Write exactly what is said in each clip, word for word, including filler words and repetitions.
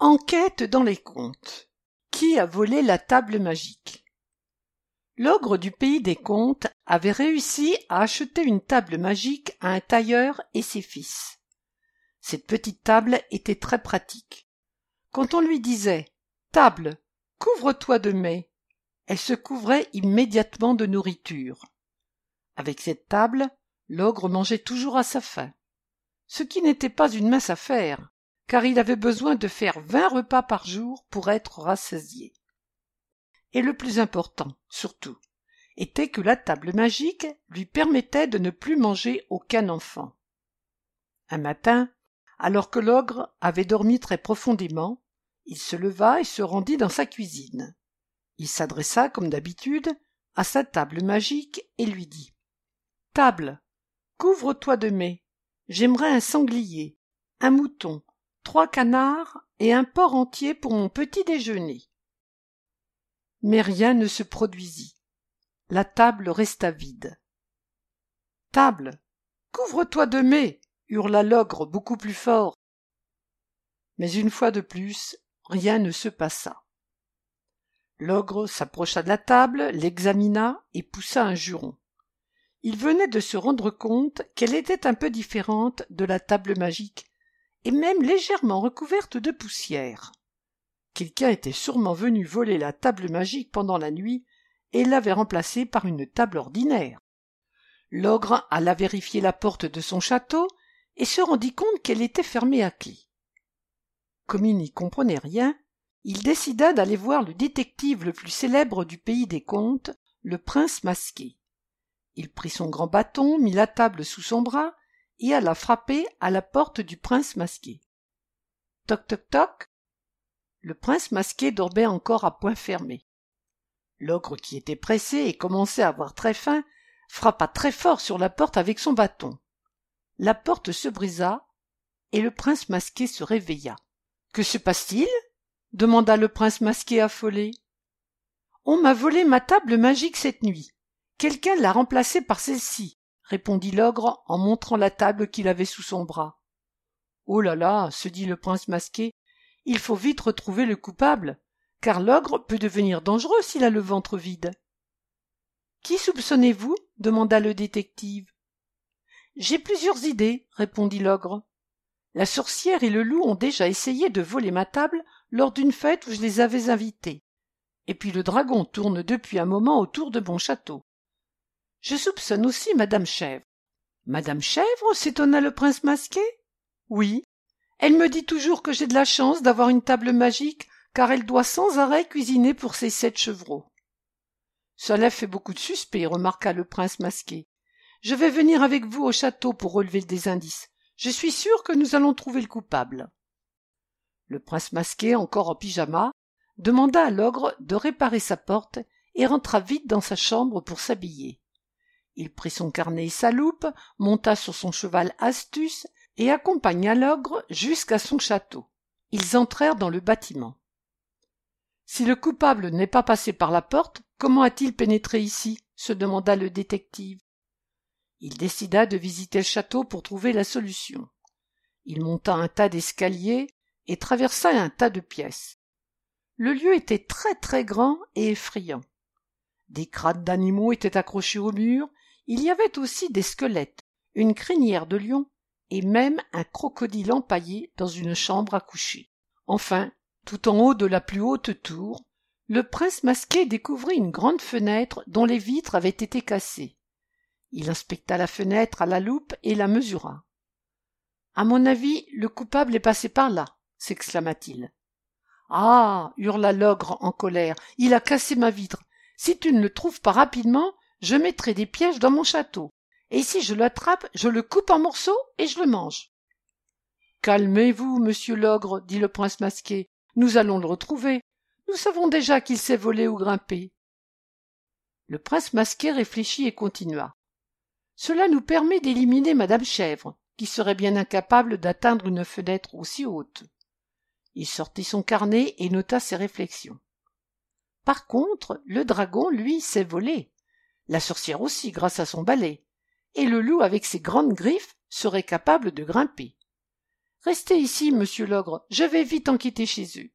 Enquête dans les contes. Qui a volé la table magique? L'ogre du pays des contes avait réussi à acheter une table magique à un tailleur et ses fils. Cette petite table était très pratique. Quand on lui disait « Table, couvre-toi de mets », elle se couvrait immédiatement de nourriture. Avec cette table, l'ogre mangeait toujours à sa faim, ce qui n'était pas une mince affaire, car il avait besoin de faire vingt repas par jour pour être rassasié. Et le plus important, surtout, était que la table magique lui permettait de ne plus manger aucun enfant. Un matin, alors que l'ogre avait dormi très profondément, il se leva et se rendit dans sa cuisine. Il s'adressa, comme d'habitude, à sa table magique et lui dit « Table, couvre-toi de mets. J'aimerais un sanglier, un mouton, trois canards et un porc entier pour mon petit déjeuner. » Mais rien ne se produisit. La table resta vide. « Table, couvre-toi de mets !» hurla l'ogre beaucoup plus fort. Mais une fois de plus, rien ne se passa. L'ogre s'approcha de la table, l'examina et poussa un juron. Il venait de se rendre compte qu'elle était un peu différente de la table magique, et même légèrement recouverte de poussière. Quelqu'un était sûrement venu voler la table magique pendant la nuit et l'avait remplacée par une table ordinaire. L'ogre alla vérifier la porte de son château et se rendit compte qu'elle était fermée à clé. Comme il n'y comprenait rien, il décida d'aller voir le détective le plus célèbre du pays des contes, le prince masqué. Il prit son grand bâton, mit la table sous son bras et alla frapper à la porte du prince masqué. Toc toc toc. Le prince masqué dormait encore à poing fermé. L'ogre, qui était pressé et commençait à avoir très faim, frappa très fort sur la porte avec son bâton. La porte se brisa et le prince masqué se réveilla. « Que se passe-t-il » demanda le prince masqué affolé. « On m'a volé ma table magique cette nuit. Quelqu'un l'a remplacée par celle-ci, » répondit l'ogre en montrant la table qu'il avait sous son bras. « Oh là là » se dit le prince masqué, « il faut vite retrouver le coupable, car l'ogre peut devenir dangereux s'il a le ventre vide. »« Qui soupçonnez-vous » demanda le détective. « J'ai plusieurs idées, » répondit l'ogre. « La sorcière et le loup ont déjà essayé de voler ma table lors d'une fête où je les avais invités. Et puis le dragon tourne depuis un moment autour de mon château. Je soupçonne aussi Madame Chèvre. »« Madame Chèvre » s'étonna le prince masqué. « Oui, elle me dit toujours que j'ai de la chance d'avoir une table magique, car elle doit sans arrêt cuisiner pour ses sept chevreaux. »« Cela fait beaucoup de suspects, » remarqua le prince masqué. « Je vais venir avec vous au château pour relever des indices. Je suis sûr que nous allons trouver le coupable. » Le prince masqué, encore en pyjama, demanda à l'ogre de réparer sa porte et rentra vite dans sa chambre pour s'habiller. Il prit son carnet et sa loupe, monta sur son cheval Astuce et accompagna l'ogre jusqu'à son château. Ils entrèrent dans le bâtiment. « Si le coupable n'est pas passé par la porte, comment a-t-il pénétré ici ?» se demanda le détective. Il décida de visiter le château pour trouver la solution. Il monta un tas d'escaliers et traversa un tas de pièces. Le lieu était très très grand et effrayant. Des crânes d'animaux étaient accrochés au mur, il y avait aussi des squelettes, une crinière de lion et même un crocodile empaillé dans une chambre à coucher. Enfin, tout en haut de la plus haute tour, le prince masqué découvrit une grande fenêtre dont les vitres avaient été cassées. Il inspecta la fenêtre à la loupe et la mesura. « À mon avis, le coupable est passé par là » s'exclama-t-il. « Ah » hurla l'ogre en colère, « il a cassé ma vitre. Si tu ne le trouves pas rapidement, je mettrai des pièges dans mon château. Et si je l'attrape, je le coupe en morceaux et je le mange. »« Calmez-vous, monsieur l'ogre, » dit le prince masqué. « Nous allons le retrouver. Nous savons déjà qu'il sait voler ou grimper. » Le prince masqué réfléchit et continua. « Cela nous permet d'éliminer Madame Chèvre, qui serait bien incapable d'atteindre une fenêtre aussi haute. » Il sortit son carnet et nota ses réflexions. « Par contre, le dragon, lui, sait voler. La sorcière aussi, grâce à son balai. Et le loup, avec ses grandes griffes, serait capable de grimper. Restez ici, monsieur l'ogre, je vais vite enquêter chez eux.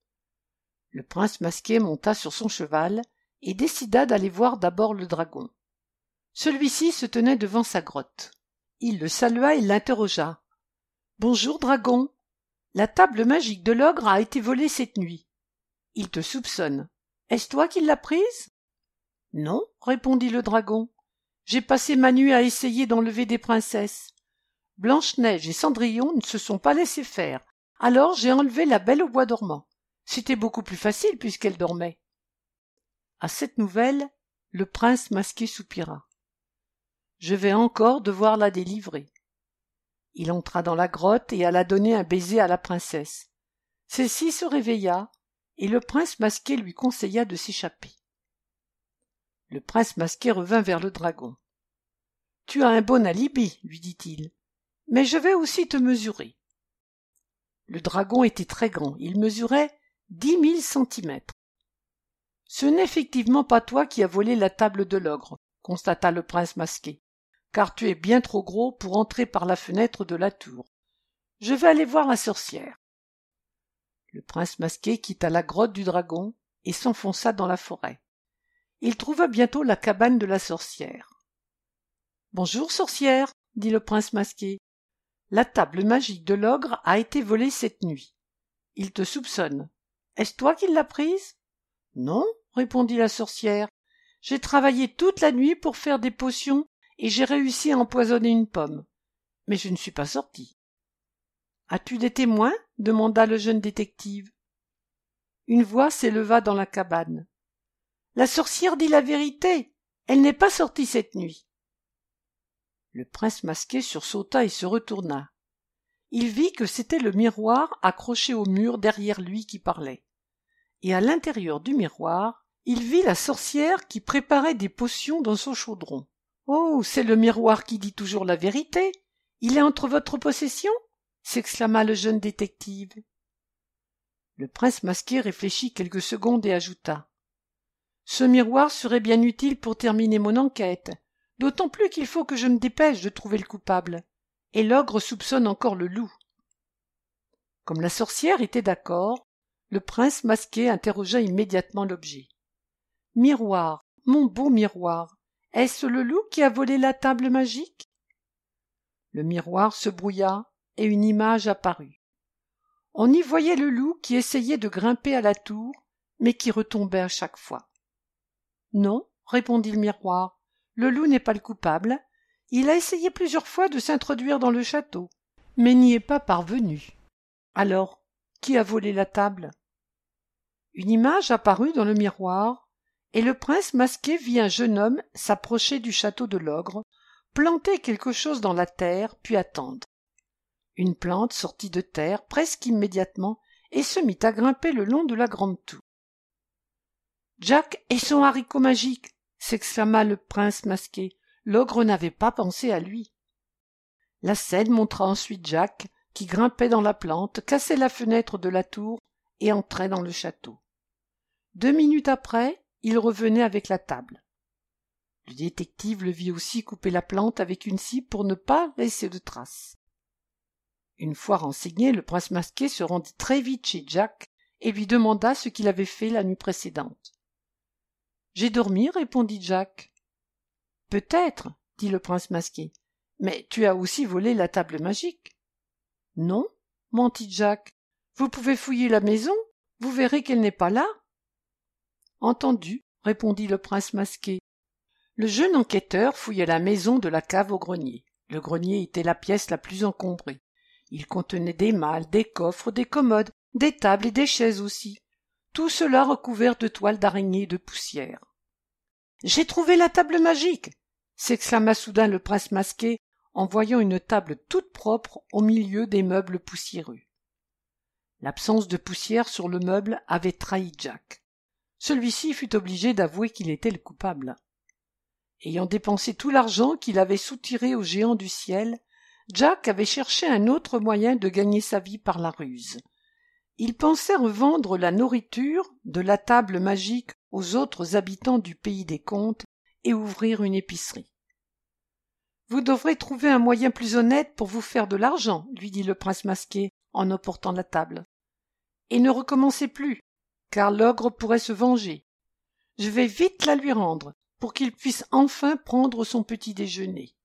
Le prince masqué monta sur son cheval et décida d'aller voir d'abord le dragon. Celui-ci se tenait devant sa grotte. Il le salua et l'interrogea. « Bonjour, dragon. La table magique de l'ogre a été volée cette nuit. Il te soupçonne. Est-ce toi qui l'as prise ?»« Non, répondit le dragon. J'ai passé ma nuit à essayer d'enlever des princesses. Blanche-Neige et Cendrillon ne se sont pas laissés faire, alors j'ai enlevé la Belle au bois dormant. C'était beaucoup plus facile puisqu'elle dormait. » À cette nouvelle, le prince masqué soupira. « Je vais encore devoir la délivrer. » Il entra dans la grotte et alla donner un baiser à la princesse. Celle-ci se réveilla, et le prince masqué lui conseilla de s'échapper. Le prince masqué revint vers le dragon. « Tu as un bon alibi, lui dit-il, mais je vais aussi te mesurer. » Le dragon était très grand, il mesurait dix mille centimètres. « Ce n'est effectivement pas toi qui as volé la table de l'ogre, » constata le prince masqué, « car tu es bien trop gros pour entrer par la fenêtre de la tour. Je vais aller voir la sorcière. » Le prince masqué quitta la grotte du dragon et s'enfonça dans la forêt. Il trouva bientôt la cabane de la sorcière. « Bonjour, sorcière, » dit le prince masqué. « La table magique de l'ogre a été volée cette nuit. Il te soupçonne. Est-ce toi qui l'as prise ?»« Non, » répondit la sorcière. « J'ai travaillé toute la nuit pour faire des potions et j'ai réussi à empoisonner une pomme. Mais je ne suis pas sorti. »« As-tu des témoins ?» demanda le jeune détective. Une voix s'éleva dans la cabane. « La sorcière dit la vérité. Elle n'est pas sortie cette nuit. » Le prince masqué sursauta et se retourna. Il vit que c'était le miroir accroché au mur derrière lui qui parlait. Et à l'intérieur du miroir, il vit la sorcière qui préparait des potions dans son chaudron. « Oh, c'est le miroir qui dit toujours la vérité. Il est entre votre possession ?» s'exclama le jeune détective. Le prince masqué réfléchit quelques secondes et ajouta. « Ce miroir serait bien utile pour terminer mon enquête, d'autant plus qu'il faut que je me dépêche de trouver le coupable. Et l'ogre soupçonne encore le loup. » Comme la sorcière était d'accord, le prince masqué interrogea immédiatement l'objet. « Miroir, mon beau miroir, est-ce le loup qui a volé la table magique ?» Le miroir se brouilla et une image apparut. On y voyait le loup qui essayait de grimper à la tour, mais qui retombait à chaque fois. « Non, » répondit le miroir, « le loup n'est pas le coupable. Il a essayé plusieurs fois de s'introduire dans le château, mais n'y est pas parvenu. Alors, qui a volé la table ?» Une image apparut dans le miroir, et le prince masqué vit un jeune homme s'approcher du château de l'ogre, planter quelque chose dans la terre, puis attendre. Une plante sortit de terre presque immédiatement et se mit à grimper le long de la grande tour. « Jack et son haricot magique !» s'exclama le prince masqué. L'ogre n'avait pas pensé à lui. La scène montra ensuite Jack, qui grimpait dans la plante, cassait la fenêtre de la tour et entrait dans le château. Deux minutes après, il revenait avec la table. Le détective le vit aussi couper la plante avec une scie pour ne pas laisser de traces. Une fois renseigné, le prince masqué se rendit très vite chez Jack et lui demanda ce qu'il avait fait la nuit précédente. « J'ai dormi, » répondit Jack. « Peut-être, » dit le prince masqué, « mais tu as aussi volé la table magique. »« Non, » mentit Jack, « vous pouvez fouiller la maison, vous verrez qu'elle n'est pas là. »« Entendu, » répondit le prince masqué. Le jeune enquêteur fouilla la maison de la cave au grenier. Le grenier était la pièce la plus encombrée. Il contenait des malles, des coffres, des commodes, des tables et des chaises aussi. Tout cela recouvert de toiles d'araignée et de poussière. « J'ai trouvé la table magique !» s'exclama soudain le prince masqué en voyant une table toute propre au milieu des meubles poussiéreux. L'absence de poussière sur le meuble avait trahi Jack. Celui-ci fut obligé d'avouer qu'il était le coupable. Ayant dépensé tout l'argent qu'il avait soutiré aux géants du ciel, Jack avait cherché un autre moyen de gagner sa vie par la ruse. Il pensait revendre la nourriture de la table magique aux autres habitants du pays des contes et ouvrir une épicerie. Vous devrez trouver un moyen plus honnête pour vous faire de l'argent, lui dit le prince masqué en emportant la table. Et ne recommencez plus, car l'ogre pourrait se venger. Je vais vite la lui rendre, pour qu'il puisse enfin prendre son petit déjeuner.